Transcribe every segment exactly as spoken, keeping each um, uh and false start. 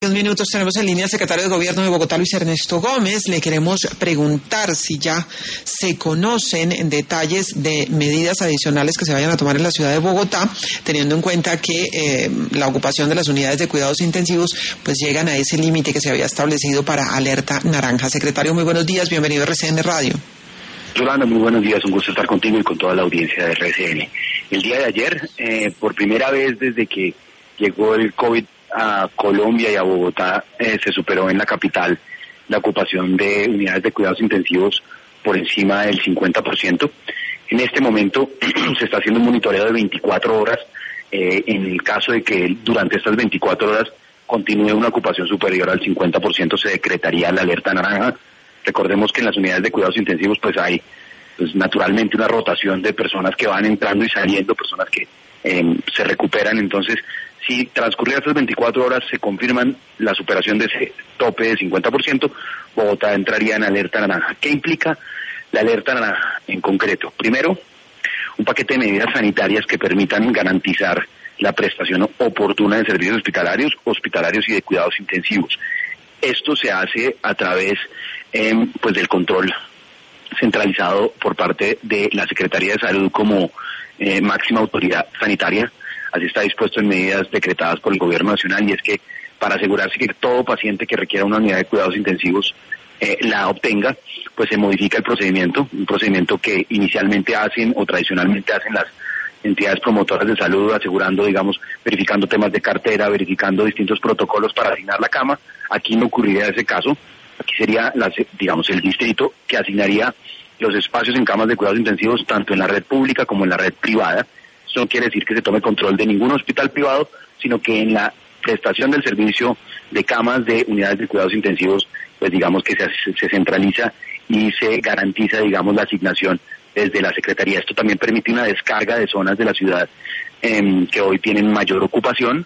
Minutos tenemos en línea al secretario de Gobierno de Bogotá, Luis Ernesto Gómez. Le queremos preguntar si ya se conocen detalles de medidas adicionales que se vayan a tomar en la ciudad de Bogotá, teniendo en cuenta que eh, la ocupación de las unidades de cuidados intensivos pues llegan a ese límite que se había establecido para alerta naranja. Secretario, muy buenos días, bienvenido a R C N Radio. Yolanda, muy buenos días, un gusto estar contigo y con toda la audiencia de R C N. El día de ayer, eh, por primera vez desde que llegó el COVID a Colombia y a Bogotá, eh, se superó en la capital la ocupación de unidades de cuidados intensivos por encima del cincuenta por ciento. En este momento se está haciendo un monitoreo de veinticuatro horas. Eh, en el caso de que durante estas veinticuatro horas continúe una ocupación superior al cincuenta por ciento, se decretaría la alerta naranja. Recordemos que en las unidades de cuidados intensivos pues hay pues naturalmente una rotación de personas que van entrando y saliendo, personas que eh, se recuperan. Entonces, si transcurridas estas veinticuatro horas se confirman la superación de ese tope de cincuenta por ciento, Bogotá entraría en alerta naranja. ¿Qué implica la alerta naranja en concreto? Primero, un paquete de medidas sanitarias que permitan garantizar la prestación oportuna de servicios hospitalarios, hospitalarios y de cuidados intensivos. Esto se hace a través eh, pues del control centralizado por parte de la Secretaría de Salud como eh, máxima autoridad sanitaria. Así está dispuesto en medidas decretadas por el Gobierno Nacional, y es que para asegurarse que todo paciente que requiera una unidad de cuidados intensivos eh, la obtenga, pues se modifica el procedimiento, un procedimiento que inicialmente hacen o tradicionalmente hacen las entidades promotoras de salud, asegurando, digamos, verificando temas de cartera, verificando distintos protocolos para asignar la cama. Aquí no ocurriría ese caso. Aquí sería, la, digamos, el distrito que asignaría los espacios en camas de cuidados intensivos tanto en la red pública como en la red privada. Eso no quiere decir que se tome control de ningún hospital privado, sino que en la prestación del servicio de camas de unidades de cuidados intensivos, pues digamos que se, se centraliza y se garantiza, digamos, la asignación desde la Secretaría. Esto también permite una descarga de zonas de la ciudad eh, que hoy tienen mayor ocupación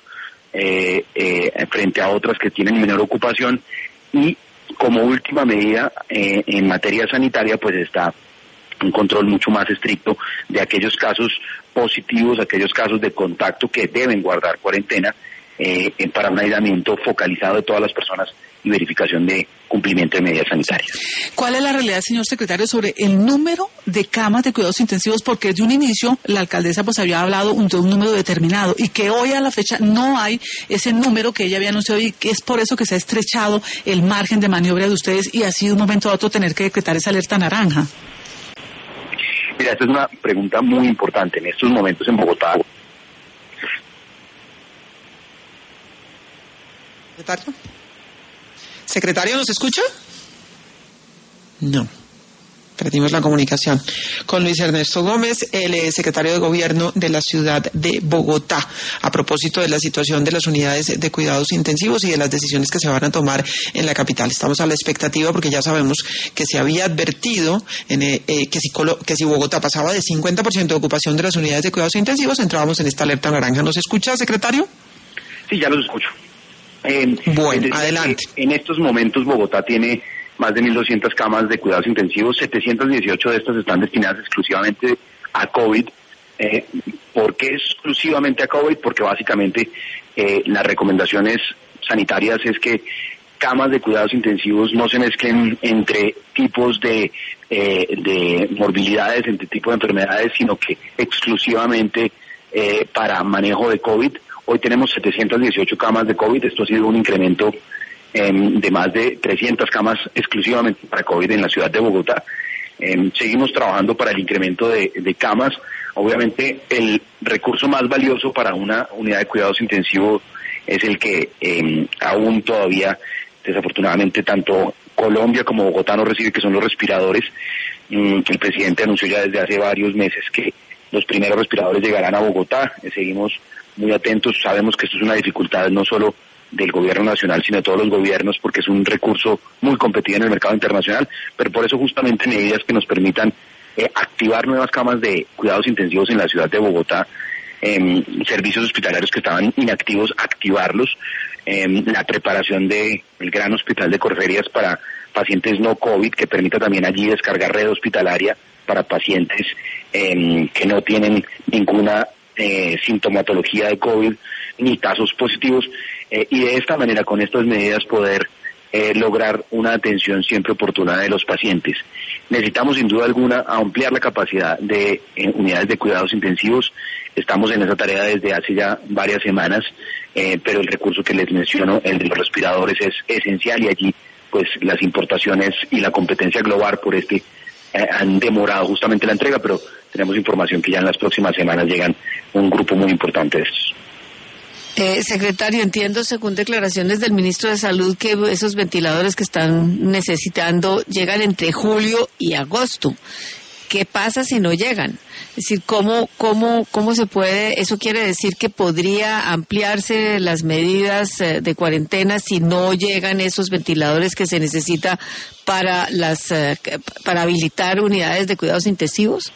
eh, eh, frente a otras que tienen menor ocupación. Y como última medida eh, en materia sanitaria, pues está un control mucho más estricto de aquellos casos positivos, aquellos casos de contacto que deben guardar cuarentena eh, para un aislamiento focalizado de todas las personas y verificación de cumplimiento de medidas sanitarias. ¿Cuál es la realidad, señor secretario, sobre el número de camas de cuidados intensivos? Porque desde un inicio la alcaldesa pues había hablado de un número determinado y que hoy a la fecha no hay ese número que ella había anunciado, y que es por eso que se ha estrechado el margen de maniobra de ustedes y así de un momento a otro tener que decretar esa alerta naranja. Mira, esta es una pregunta muy importante. En estos momentos en Bogotá... ¿Secretario? ¿Secretario, nos escucha? No. Perdimos la comunicación con Luis Ernesto Gómez, el eh, secretario de Gobierno de la ciudad de Bogotá, a propósito de la situación de las unidades de cuidados intensivos y de las decisiones que se van a tomar en la capital. Estamos a la expectativa porque ya sabemos que se había advertido en, eh, eh, que, si Colo- que si Bogotá pasaba de cincuenta por ciento de ocupación de las unidades de cuidados intensivos, entrábamos en esta alerta naranja. ¿Nos escucha, secretario? Sí, ya los escucho. Eh, bueno, adelante. En estos momentos Bogotá tiene más de mil doscientas camas de cuidados intensivos, setecientas dieciocho de estas están destinadas exclusivamente a COVID. Eh, ¿Por qué exclusivamente a COVID? Porque básicamente eh, las recomendaciones sanitarias es que camas de cuidados intensivos no se mezclen entre tipos de, eh, de morbilidades, entre tipos de enfermedades, sino que exclusivamente eh, para manejo de COVID. Hoy tenemos setecientas dieciocho camas de COVID. Esto ha sido un incremento eh, de más de trescientas camas exclusivamente para COVID en la ciudad de Bogotá. Eh, seguimos trabajando para el incremento de, de camas. Obviamente el recurso más valioso para una unidad de cuidados intensivos es el que eh, aún todavía, desafortunadamente, tanto Colombia como Bogotá no recibe, que son los respiradores. Mm, el presidente anunció ya desde hace varios meses que los primeros respiradores llegarán a Bogotá. Eh, seguimos muy atentos. Sabemos que esto es una dificultad no solo del gobierno nacional, sino de todos los gobiernos, porque es un recurso muy competido en el mercado internacional, pero por eso justamente medidas que nos permitan eh, activar nuevas camas de cuidados intensivos en la ciudad de Bogotá, eh, servicios hospitalarios que estaban inactivos, activarlos, eh, la preparación del gran hospital de Corferias para pacientes no COVID, que permita también allí descargar red hospitalaria para pacientes eh, que no tienen ninguna eh, sintomatología de COVID ni casos positivos, eh, y de esta manera, con estas medidas, poder eh, lograr una atención siempre oportuna de los pacientes. Necesitamos sin duda alguna ampliar la capacidad de eh, unidades de cuidados intensivos. Estamos en esa tarea desde hace ya varias semanas, eh, pero el recurso que les menciono, el de los respiradores, es esencial, y allí pues las importaciones y la competencia global por este eh, han demorado justamente la entrega, pero tenemos información que ya en las próximas semanas llegan un grupo muy importante de estos. Eh, secretario, entiendo según declaraciones del ministro de Salud que esos ventiladores que están necesitando llegan entre julio y agosto. ¿Qué pasa si no llegan? Es decir, ¿cómo, cómo, cómo se puede? Eso quiere decir que podría ampliarse las medidas de cuarentena si no llegan esos ventiladores que se necesita para las, para habilitar unidades de cuidados intensivos.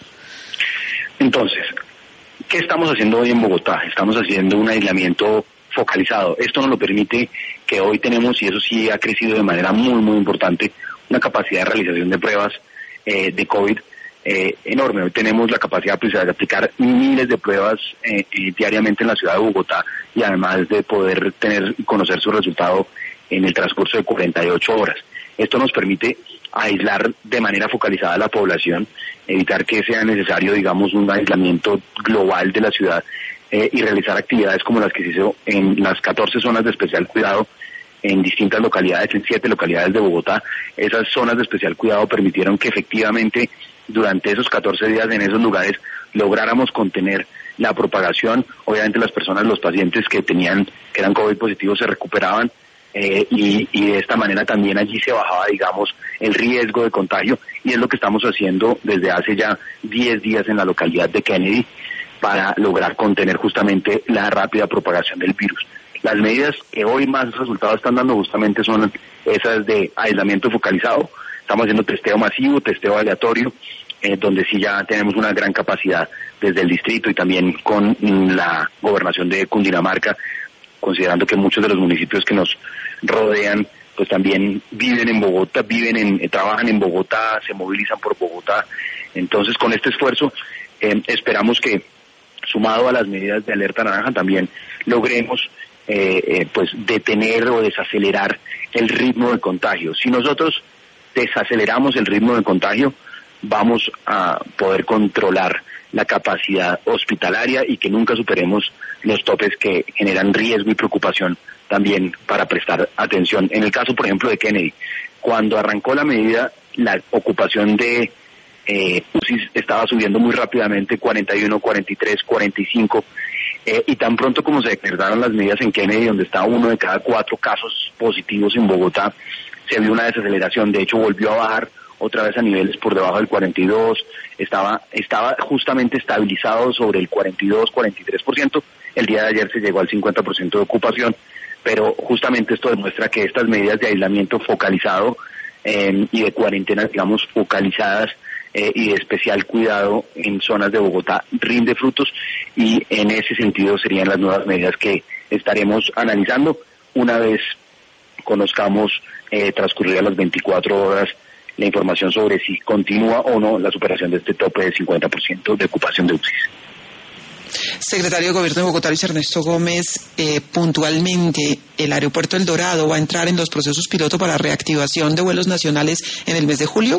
Entonces, ¿qué estamos haciendo hoy en Bogotá? Estamos haciendo un aislamiento focalizado. Esto nos lo permite que hoy tenemos, y eso sí ha crecido de manera muy, muy importante, una capacidad de realización de pruebas eh, de COVID eh, enorme. Hoy tenemos la capacidad pues, de aplicar miles de pruebas eh, eh, diariamente en la ciudad de Bogotá, y además de poder tener y conocer su resultado en el transcurso de cuarenta y ocho horas. Esto nos permite aislar de manera focalizada a la población, evitar que sea necesario, digamos, un aislamiento global de la ciudad eh, y realizar actividades como las que se hizo en las catorce zonas de especial cuidado en distintas localidades, en siete localidades de Bogotá. Esas zonas de especial cuidado permitieron que efectivamente durante esos catorce días en esos lugares lográramos contener la propagación. Obviamente las personas, los pacientes que tenían, que eran COVID positivos, se recuperaban. Eh, y, y de esta manera también allí se bajaba, digamos, el riesgo de contagio, y es lo que estamos haciendo desde hace ya diez días en la localidad de Kennedy para lograr contener justamente la rápida propagación del virus. Las medidas que hoy más resultados están dando justamente son esas de aislamiento focalizado. Estamos haciendo testeo masivo, testeo aleatorio, eh, donde sí ya tenemos una gran capacidad desde el distrito y también con la gobernación de Cundinamarca, considerando que muchos de los municipios que nos rodean pues también viven en Bogotá, viven en, eh, trabajan en Bogotá, se movilizan por Bogotá. Entonces, con este esfuerzo eh, esperamos que, sumado a las medidas de alerta naranja, también logremos eh, eh, pues detener o desacelerar el ritmo de contagio. Si nosotros desaceleramos el ritmo de contagio, vamos a poder controlar la capacidad hospitalaria y que nunca superemos los topes que generan riesgo y preocupación también para prestar atención. En el caso, por ejemplo, de Kennedy, cuando arrancó la medida, la ocupación de eh, U C I estaba subiendo muy rápidamente, cuarenta y uno, cuarenta y tres, cuarenta y cinco, eh, y tan pronto como se decretaron las medidas en Kennedy, donde estaba uno de cada cuatro casos positivos en Bogotá, se vio una desaceleración. De hecho, volvió a bajar otra vez a niveles por debajo del cuarenta y dos, estaba estaba justamente estabilizado sobre el cuarenta y dos, cuarenta y tres por ciento. El día de ayer se llegó al cincuenta por ciento de ocupación, pero justamente esto demuestra que estas medidas de aislamiento focalizado eh, y de cuarentena, digamos, focalizadas eh, y de especial cuidado en zonas de Bogotá rinde frutos, y en ese sentido serían las nuevas medidas que estaremos analizando una vez conozcamos eh, transcurridas las veinticuatro horas la información sobre si continúa o no la superación de este tope del cincuenta por ciento de ocupación de U C I S. Secretario de Gobierno de Bogotá, Luis Ernesto Gómez, eh, puntualmente, ¿el aeropuerto El Dorado va a entrar en los procesos piloto para reactivación de vuelos nacionales en el mes de julio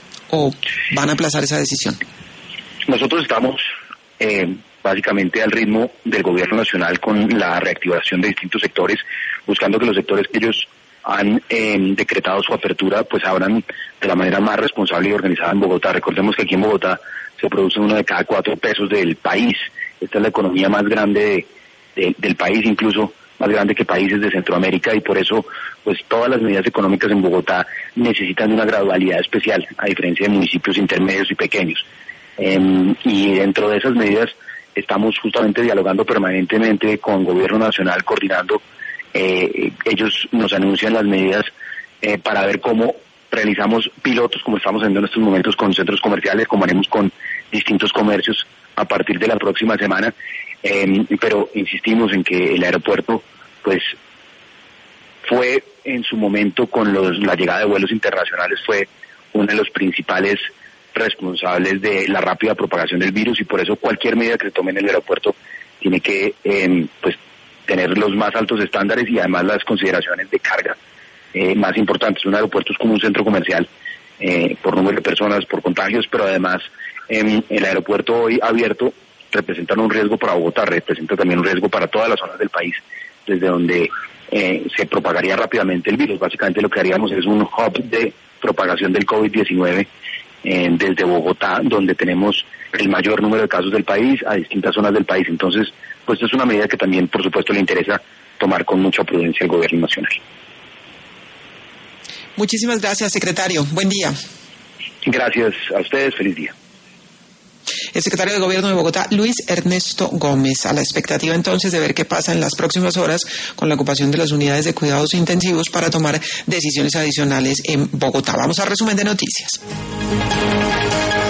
o van a aplazar esa decisión? Nosotros estamos eh, básicamente al ritmo del Gobierno Nacional con la reactivación de distintos sectores, buscando que los sectores que ellos han eh, decretado su apertura pues abran de la manera más responsable y organizada en Bogotá. Recordemos que aquí en Bogotá se produce uno de cada cuatro pesos del país. Esta es la economía más grande de, de, del país, incluso más grande que países de Centroamérica, y por eso pues todas las medidas económicas en Bogotá necesitan de una gradualidad especial, a diferencia de municipios intermedios y pequeños. Eh, y dentro de esas medidas estamos justamente dialogando permanentemente con el Gobierno Nacional, coordinando. Eh, ellos nos anuncian las medidas eh, para ver cómo realizamos pilotos, como estamos haciendo en estos momentos con centros comerciales, como haremos con distintos comercios a partir de la próxima semana, eh, pero insistimos en que el aeropuerto pues fue en su momento con los, la llegada de vuelos internacionales fue uno de los principales responsables de la rápida propagación del virus, y por eso cualquier medida que se tome en el aeropuerto tiene que eh, pues tener los más altos estándares y además las consideraciones de carga eh, más importantes. Un aeropuerto es como un centro comercial eh, por número de personas, por contagios, pero además eh, el aeropuerto hoy abierto representa un riesgo para Bogotá, representa también un riesgo para todas las zonas del país, desde donde eh, se propagaría rápidamente el virus. Básicamente lo que haríamos es un hub de propagación del COVID diecinueve eh, desde Bogotá, donde tenemos el mayor número de casos del país, a distintas zonas del país. Entonces, pues esto es una medida que también, por supuesto, le interesa tomar con mucha prudencia al gobierno nacional. Muchísimas gracias, secretario. Buen día. Gracias a ustedes. Feliz día. El secretario de Gobierno de Bogotá, Luis Ernesto Gómez, a la expectativa entonces de ver qué pasa en las próximas horas con la ocupación de las unidades de cuidados intensivos para tomar decisiones adicionales en Bogotá. Vamos al resumen de noticias.